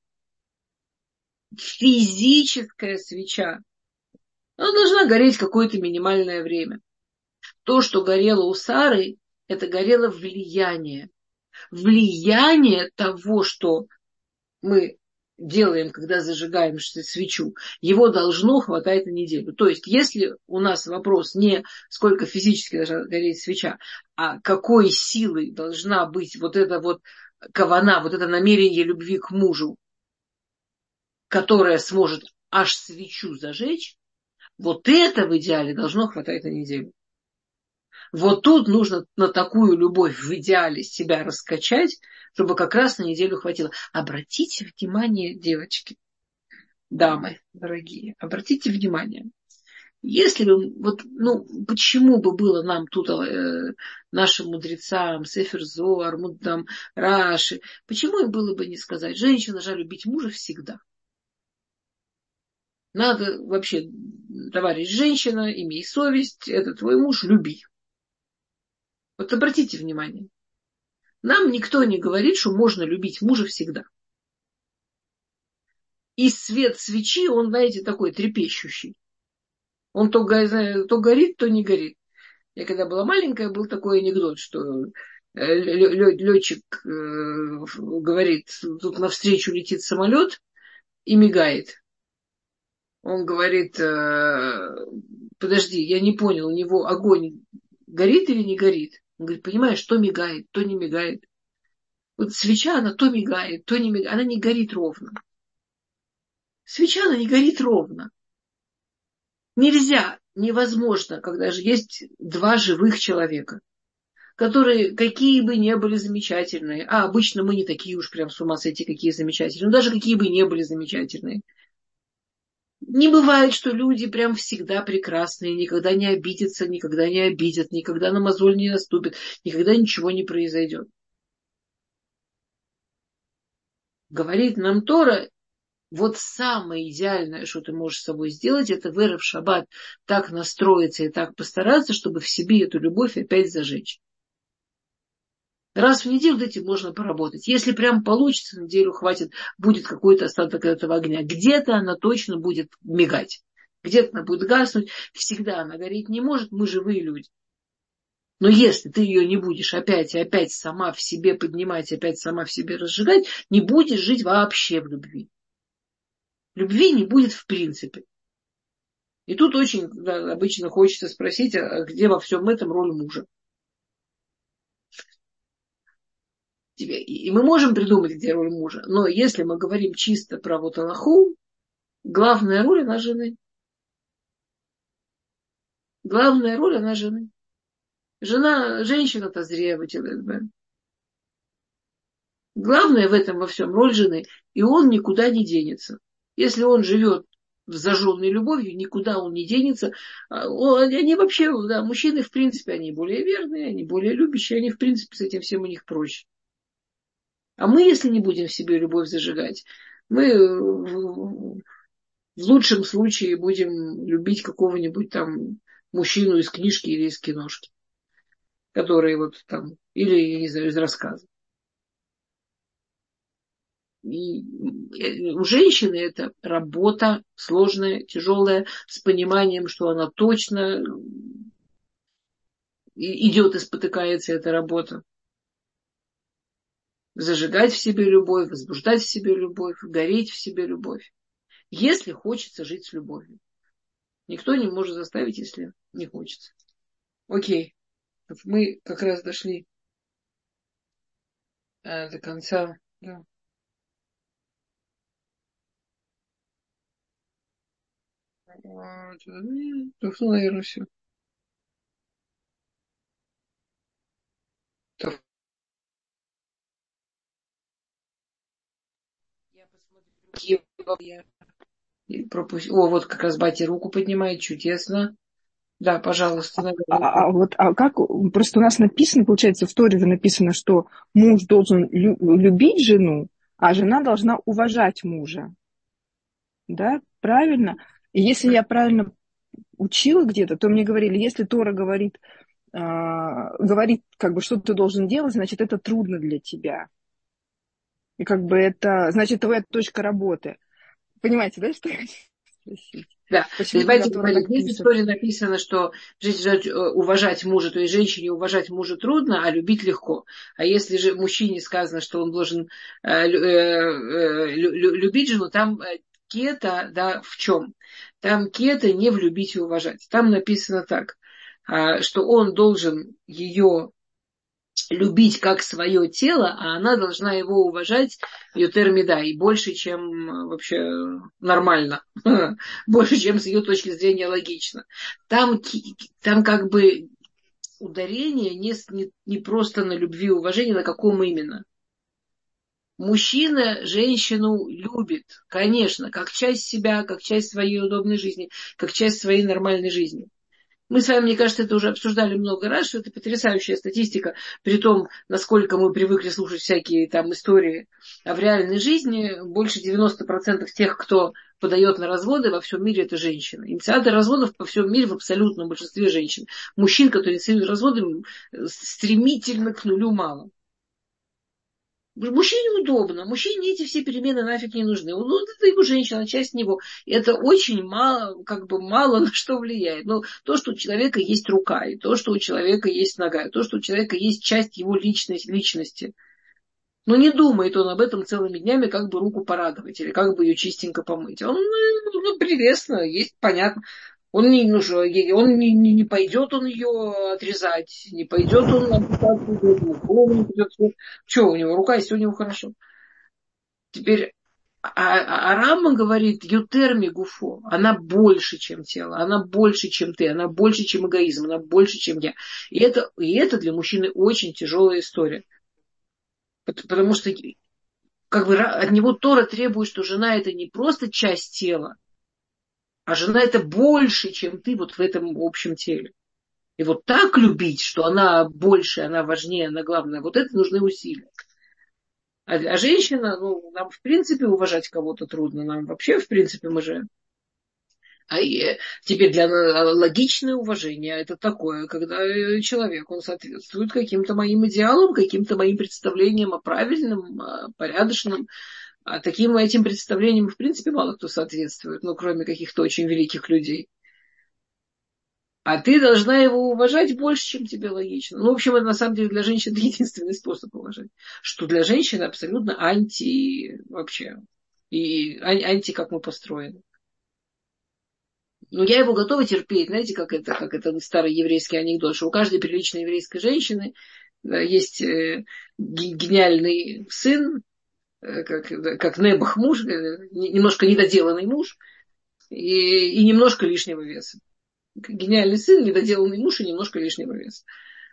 Физическая свеча, она должна гореть какое-то минимальное время. То, что горело у Сары, это горело влияние. Влияние того, что мы делаем, когда зажигаем свечу, его должно хватать на неделю. То есть, если у нас вопрос не сколько физически должна гореть свеча, а какой силой должна быть вот эта вот кавана, вот это намерение любви к мужу, которое сможет аж свечу зажечь, вот это в идеале должно хватать на неделю. Вот тут нужно на такую любовь в идеале себя раскачать, чтобы как раз на неделю хватило. Обратите внимание, девочки, дамы дорогие, обратите внимание. Если бы, почему бы было нам тут, нашим мудрецам, Сефер Зоар, Муддам, Раши, почему им было бы не сказать, женщина должна любить мужа всегда. Надо вообще, товарищ женщина, имей совесть, это твой муж, люби. Вот обратите внимание. Нам никто не говорит, что можно любить мужа всегда. И свет свечи, он, знаете, такой трепещущий. Он то горит, то не горит. Я когда была маленькая, был такой анекдот, что летчик говорит, тут навстречу летит самолет и мигает. Он говорит, подожди, я не понял, у него огонь горит или не горит? Он говорит, понимаешь, то мигает, то не мигает. Вот свеча, она то мигает, то не мигает. Она не горит ровно. Свеча, она не горит ровно. Нельзя, невозможно, когда же есть два живых человека, которые какие бы ни были замечательные, а обычно мы не такие уж прям с ума сойти, какие замечательные, но даже какие бы ни были замечательные. Не бывает, что люди прям всегда прекрасные, никогда не обидятся, никогда не обидят, никогда на мозоль не наступят, никогда ничего не произойдет. Говорит нам Тора, вот самое идеальное, что ты можешь с собой сделать, это в эрев шаббат так настроиться и так постараться, чтобы в себе эту любовь опять зажечь. Раз в неделю этим можно поработать. Если прям получится, на неделю хватит, будет какой-то остаток этого огня. Где-то она точно будет мигать. Где-то она будет гаснуть. Всегда она гореть не может. Мы живые люди. Но если ты ее не будешь опять и опять сама в себе поднимать, опять сама в себе разжигать, не будешь жить вообще в любви. Любви не будет в принципе. И тут очень обычно хочется спросить, а где во всем этом роль мужа? И мы можем придумать, где роль мужа, но если мы говорим чисто про вот Аллаху, главная роль она жены. Главная роль она жены. Женщина-то зрелая делает. Главное в этом во всем роль жены. И он никуда не денется. Если он живет в зажженной любовью, никуда он не денется. Они вообще, да, мужчины, в принципе, они более верные, они более любящие, они, в принципе, с этим всем у них проще. А мы, если не будем в себе любовь зажигать, мы в лучшем случае будем любить какого-нибудь там мужчину из книжки или из киношки, который вот там, или, я не знаю, из рассказа. И у женщины это работа сложная, тяжелая, с пониманием, что она точно идет и спотыкается эта работа. Зажигать в себе любовь, возбуждать в себе любовь, гореть в себе любовь. Если хочется жить с любовью. Никто не может заставить, если не хочется. Окей. Мы как раз дошли до конца. Да. Ну, наверное, все. Я посмотрю. О, вот как раз батя руку поднимает, чудесно. Да, пожалуйста. Как, просто у нас написано, получается, в Торе же написано, что муж должен любить жену, а жена должна уважать мужа. Да, правильно? И если я правильно учила где-то, то мне говорили, если Тора говорит, как бы, что ты должен делать, значит, это трудно для тебя. И как бы это, значит, твоя точка работы. Понимаете, да, что я хочу спросить? Да, Почему если в истории написано, что уважать мужа, то есть женщине уважать мужа трудно, а любить легко. А если же мужчине сказано, что он должен любить жену, там кета, да, в чем? Там кета не влюбить и уважать. Там написано так, что он должен ее любить как свое тело, а она должна его уважать ютер мидай, больше, чем вообще нормально, больше, чем с ее точки зрения логично. Там как бы ударение не просто на любви и уважении, на каком именно. Мужчина женщину любит, конечно, как часть себя, как часть своей удобной жизни, как часть своей нормальной жизни. Мы с вами, мне кажется, это уже обсуждали много раз, что это потрясающая статистика, при том, насколько мы привыкли слушать всякие там истории. А в реальной жизни больше 90% тех, кто подает на разводы во всем мире, это женщины. Инициаторы разводов по всему миру в абсолютном большинстве женщин. Мужчин, которые инициируют разводы, стремительно к нулю мало. Мужчине удобно, мужчине эти все перемены нафиг не нужны. Ну, это его женщина, часть него. И это очень мало, как бы мало на что влияет. Но то, что у человека есть рука, и то, что у человека есть нога, и то, что у человека есть часть его личности. Но не думает он об этом целыми днями, как бы руку порадовать, или как бы ее чистенько помыть. Он, прелестно, есть, понятно. Он не пойдет он ее отрезать, не пойдет он ампутацию. Что у него, рука есть, у него хорошо. Теперь, Рамбам говорит, ютерми гуфо, она больше, чем тело, она больше, чем ты, она больше, чем эгоизм, она больше, чем я. И это для мужчины очень тяжелая история. Потому что как бы от него Тора требует, что жена это не просто часть тела, а жена это больше, чем ты вот в этом общем теле. И вот так любить, что она больше, она важнее, она главная, вот это нужны усилия. А женщина, нам в принципе уважать кого-то трудно, нам вообще в принципе мы же... теперь для логичное уважение это такое, когда человек, он соответствует каким-то моим идеалам, каким-то моим представлениям о правильном, о порядочном. А таким этим представлениям, в принципе, мало кто соответствует, кроме каких-то очень великих людей. А ты должна его уважать больше, чем тебе логично. В общем, это на самом деле для женщин единственный способ уважать. Что для женщины абсолютно вообще. и как мы построены. Но я его готова терпеть. Знаете, как это старый еврейский анекдот, что у каждой приличной еврейской женщины есть гениальный сын, как Небах муж, немножко недоделанный муж и немножко лишнего веса. Гениальный сын, недоделанный муж и немножко лишнего веса.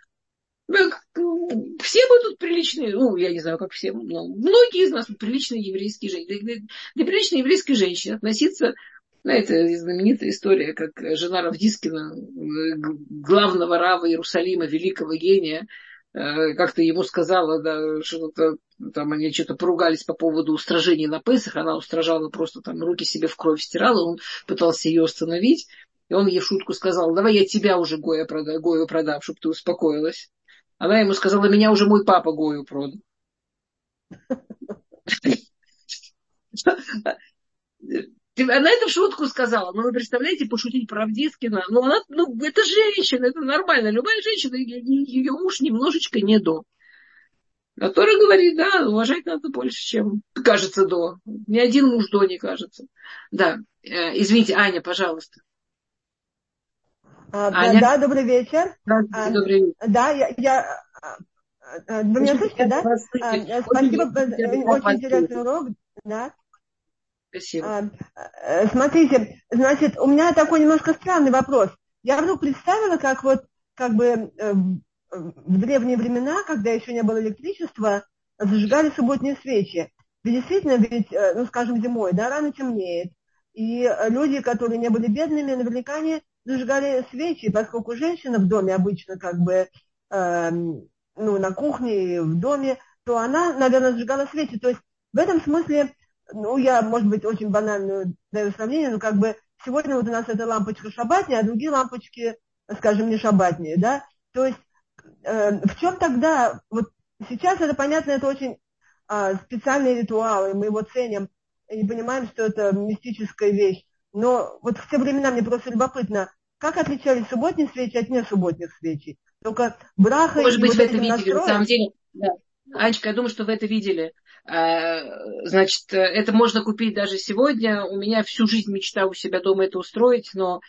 Все мы тут приличные, я не знаю, как все, но многие из нас тут приличные еврейские женщины. Для приличной еврейской женщины относиться, знаете, знаменитая история, как жена Равдискина, главного рава Иерусалима, великого гения, как-то ему сказала, да, что-то там они что-то поругались по поводу устражений на Песах, она устражала, просто там руки себе в кровь стирала, он пытался ее остановить, и он ей в шутку сказал: давай я тебя уже Гою продам, чтобы ты успокоилась. Она ему сказала: меня уже мой папа Гою продал. Она это в шутку сказала. Но вы представляете, пошутить про Авдискина. Это женщина, это нормально. Любая женщина, ее муж немножечко не до. А Тора говорит, да, уважать надо больше, чем кажется до. Ни один муж до не кажется. Да, извините, Аня, пожалуйста. Аня? Да, добрый вечер. Добрый вечер. Да, вы меня слышите, да? Спасибо, очень интересный урок. Да. Спасибо. Смотрите, значит, у меня такой немножко странный вопрос. Я вдруг представила, как бы в древние времена, когда еще не было электричества, зажигали субботние свечи. Ведь действительно, скажем, зимой, да, рано темнеет. И люди, которые не были бедными, наверняка они зажигали свечи, поскольку женщина в доме обычно на кухне, в доме, то она, наверное, зажигала свечи. То есть в этом смысле, я, может быть, очень банальную даю сравнение, но сегодня вот у нас эта лампочка шаббатная, а другие лампочки, скажем, не шаббатные, да. То есть в чем тогда, вот сейчас это понятно, это очень специальные ритуалы, мы его ценим и понимаем, что это мистическая вещь. Но вот в те времена мне просто любопытно, как отличались субботние свечи от несубботних свечей? Только браха может и быть, вот вы это этим видели, настроем... на самом деле. Да. Анечка, я думаю, что вы это видели. Значит, это можно купить даже сегодня. У меня всю жизнь мечта у себя дома это устроить, но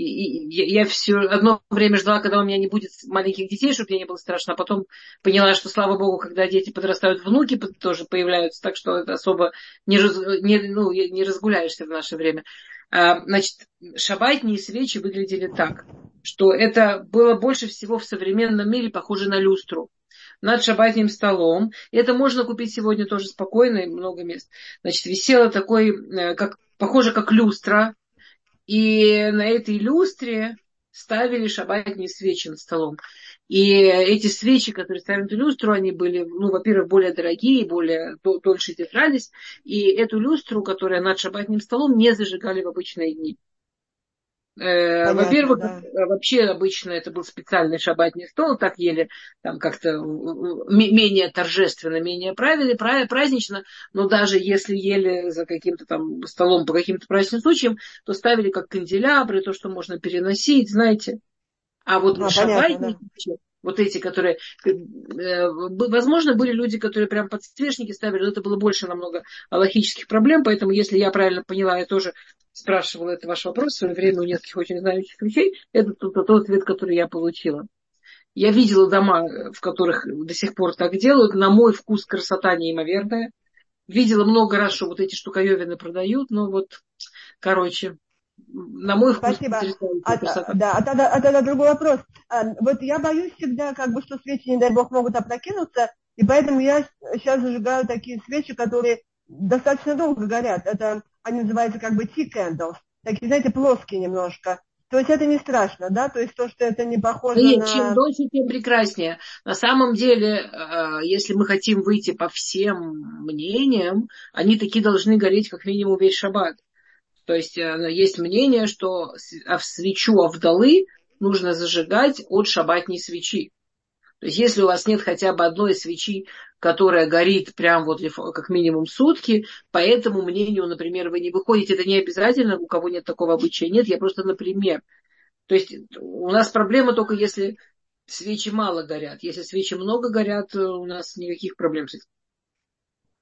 я все одно время ждала, когда у меня не будет маленьких детей, чтобы мне не было страшно, а потом поняла, что, слава богу, когда дети подрастают, внуки тоже появляются, так что это особо не разгуляешься в наше время. Значит, шаббатные свечи выглядели так, что это было больше всего в современном мире похоже на люстру. Над шаббатным столом. И это можно купить сегодня тоже спокойно, и много мест. Значит, висело такой, похоже, как люстра. И на этой люстре ставили шаббатные свечи над столом. И эти свечи, которые ставили на люстру, они были, во-первых, более дорогие, более дольше держались. И эту люстру, которая над шаббатным столом, не зажигали в обычные дни. Понятно, Во-первых, да. вообще обычно это был специальный шаббатный стол, так ели там как-то менее торжественно, менее празднично, но даже если ели за каким-то там столом по каким-то праздничным случаям, то ставили как канделябры, то, что можно переносить, знаете. А вот шаббатные, да. Вот эти, которые, возможно, были люди, которые прям подсвечники ставили, но это было больше намного аллахических проблем, поэтому, если я правильно поняла, я тоже спрашивала это ваш вопрос в свое время у нескольких очень знающих людей, это тот ответ, который я получила. Я видела дома, в которых до сих пор так делают, на мой вкус красота неимоверная. Видела много раз, что вот эти штуковины продают, но на мой вкус потрясающая красота. Тогда другой вопрос. Вот я боюсь всегда, что свечи, не дай бог, могут опрокинуться, и поэтому я сейчас зажигаю такие свечи, которые достаточно долго горят. Это они называются tea candles. Такие, знаете, плоские немножко. То есть это не страшно, да? То есть то, что это не похоже на... Чем дольше, тем прекраснее. На самом деле, если мы хотим выйти по всем мнениям, они такие должны гореть как минимум весь шаббат. То есть есть мнение, что свечу Авдалы нужно зажигать от шаббатной свечи. То есть если у вас нет хотя бы одной свечи, которая горит прям как минимум сутки, по этому мнению, например, вы не выходите, это не обязательно, у кого нет такого обычая, нет, я просто например. То есть у нас проблема только если свечи мало горят. Если свечи много горят, у нас никаких проблем с этим.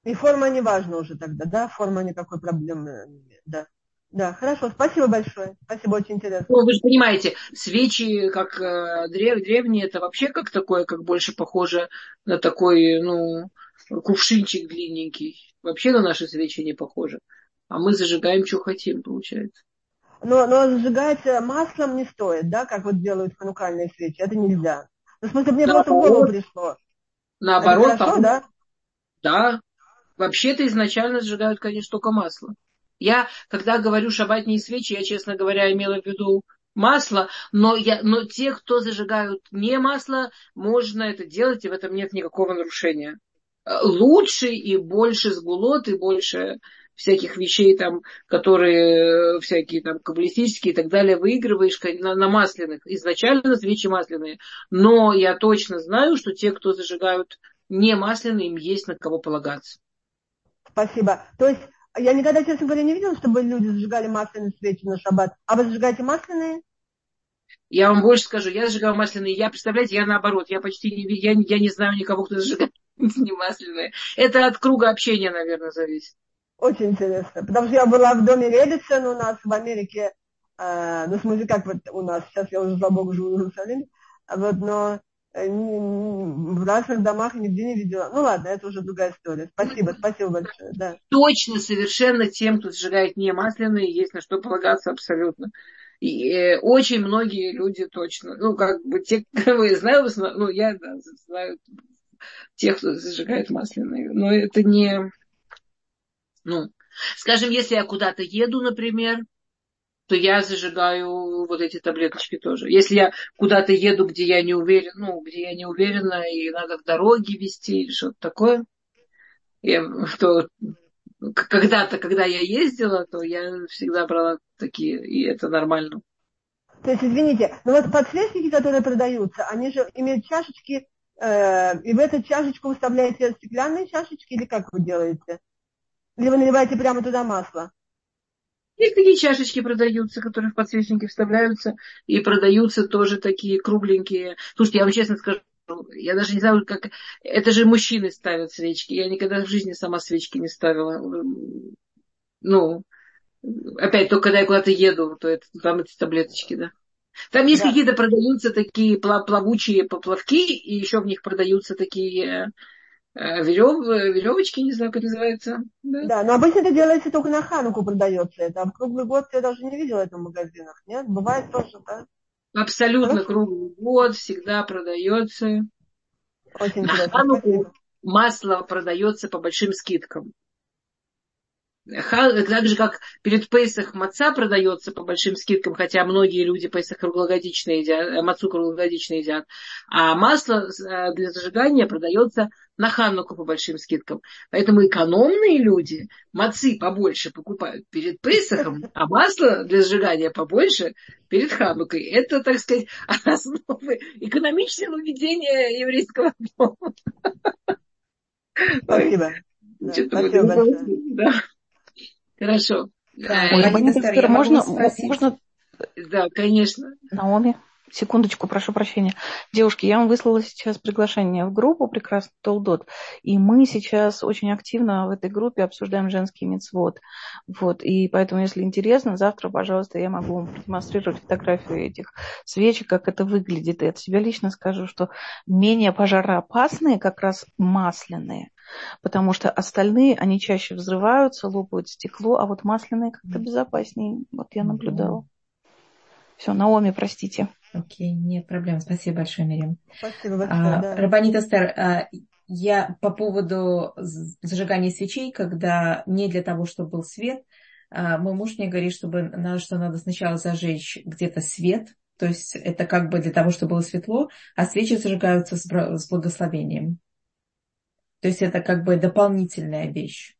И форма не важна уже тогда, да? Форма никакой проблемы нет, да. Да, хорошо, спасибо большое. Спасибо, очень интересно. Ну, вы же понимаете, свечи, как древние, это вообще как такое, как больше похоже на такой, ну, кувшинчик длинненький. Вообще на наши свечи не похоже. А мы зажигаем, что хотим, получается. Но зажигать маслом не стоит, да, как вот делают ханукальные свечи. Это нельзя. Ну, в смысле, мне просто в голову пришло. Это Наоборот, хорошо, да? да. Вообще-то изначально сжигают, конечно, только масло. Я, когда говорю шаббатные свечи, я, честно говоря, имела в виду масло, но те, кто зажигают не масло, можно это делать, и в этом нет никакого нарушения. Лучше и больше сгулот, и больше всяких вещей, там, которые всякие там каббалистические и так далее, выигрываешь на масляных. Изначально свечи масляные. Но я точно знаю, что те, кто зажигают не масляные, им есть на кого полагаться. Спасибо. То есть я никогда, честно говоря, не видела, чтобы люди зажигали масляные свечи на шаббат. А вы зажигаете масляные? Я вам больше скажу, я зажигаю масляные. Я, представляете, я наоборот, я почти я не знаю никого, кто зажигает не масляные. Это от круга общения, наверное, зависит. Очень интересно. Потому что я была в доме Редисон у нас в Америке. Ну, в смысле, как вот у нас. Сейчас я уже, слава богу, живу в Иерусалиме. Вот, но в разных домах нигде не видела. Ну ладно, это уже другая история. Спасибо большое. Да. Точно, совершенно тем, кто сжигает не масляные, есть на что полагаться абсолютно. И очень многие люди точно, ну, как бы те, кого я знаю, ну, я знаю тех, кто зажигает масляные. Но это не, ну, скажем, если я куда-то еду, например, то я зажигаю вот эти таблеточки тоже. Если я куда-то еду, где я не уверена, и надо в дороге везти или что-то такое, то когда-то, когда я ездила, то я всегда брала такие, и это нормально. То есть, извините, но вот подсвечники, которые продаются, они же имеют чашечки, и в эту чашечку вставляете стеклянные чашечки, или как вы делаете? Или вы наливаете прямо туда масло? Есть такие чашечки продаются, которые в подсвечники вставляются, и продаются тоже такие кругленькие. Слушайте, я вам честно скажу, я даже не знаю, как... Это же мужчины ставят свечки. Я никогда в жизни сама свечки не ставила. Ну, опять, только когда я куда-то еду, то это, там эти таблеточки, да. Там есть какие-то продаются такие плавучие поплавки, и еще в них продаются такие веревочки, не знаю, как называется. Да, но обычно это делается только на Хануку продается это. А в круглый год я даже не видела это в магазинах, нет? Бывает тоже, да? Абсолютно круглый год, всегда продается. Очень На интересно, Хануку спасибо. масло продается по большим скидкам. Так же, как перед Пейсах маца продается по большим скидкам, хотя многие люди Пейсах круглогодично едят, мацу круглогодично едят, а масло для зажигания продается на Хануку по большим скидкам. Поэтому экономные люди мацы побольше покупают перед Пейсахом, а масло для зажигания побольше перед Ханукой. Это, так сказать, основы экономического ведения еврейского дома. Спасибо. Да, спасибо большое. Да. Хорошо. Можно? Да, конечно. Наоми, секундочку, прошу прощения. Девушки, я вам выслала сейчас приглашение в группу «Прекрасный Толдот», и мы сейчас очень активно в этой группе обсуждаем женский мицвот. Вот, и поэтому, если интересно, завтра, пожалуйста, я могу вам продемонстрировать фотографию этих свечек, как это выглядит. И от себя лично скажу, что менее пожароопасные как раз масляные, потому что остальные, они чаще взрываются, лопают стекло, а вот масляные как-то безопаснее. Вот я наблюдала. Все, Наоми, простите. Окей, нет проблем. Спасибо большое, Мирим. Спасибо большое, да. Рабанит Эстер, я по поводу зажигания свечей, когда не для того, чтобы был свет, мой муж мне говорит, что надо сначала зажечь где-то свет, то есть это как бы для того, чтобы было светло, а свечи зажигаются с благословением. То есть это как бы дополнительная вещь.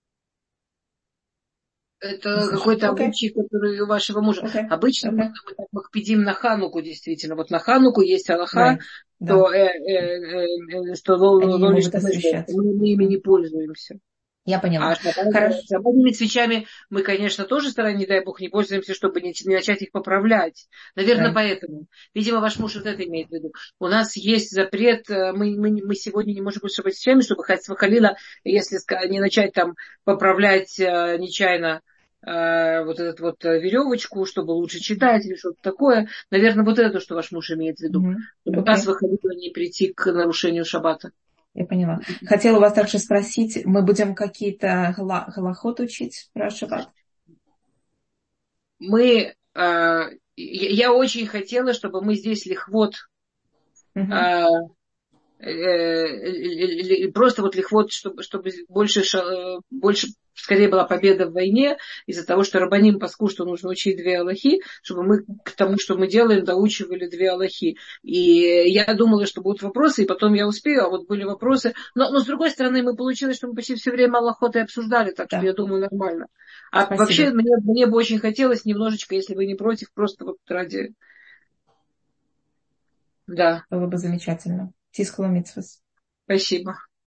Это какой-то обычай, который у вашего мужа. Обычно мы макпидим на Хануку, действительно. Вот на Хануку есть алаха, что мы ими не пользуемся. Я поняла. А Хорошо. шаббатными свечами мы, конечно, тоже стараемся, не дай бог, не пользуемся, чтобы не начать их поправлять. Наверное, Да. поэтому. Видимо, ваш муж вот это имеет в виду. У нас есть запрет, мы сегодня не можем быть шаббатными свечами, чтобы халила, если не начать там поправлять нечаянно вот эту вот веревочку, чтобы лучше читать или что-то такое. Наверное, вот это то, что ваш муж имеет в виду. Чтобы нас выходило не прийти к нарушению шаббата. Я поняла. Хотела вас также спросить, мы будем какие-то галахот учить про шаббат? Я очень хотела, чтобы мы здесь лихвот, просто вот лихвот, чтобы больше, скорее была победа в войне, из-за того, что рабаним паску, что нужно учить 2 алахи, чтобы мы к тому, что мы делаем, доучивали 2 алахи. И я думала, что будут вопросы, и потом я успею, а вот были вопросы. Но с другой стороны, мы получилось, что мы почти все время алахот и обсуждали, так что я думаю, нормально. А Спасибо. вообще, мне бы очень хотелось немножечко, если вы не против, просто вот ради... Да. Было бы замечательно. Тискала митцвос. Спасибо.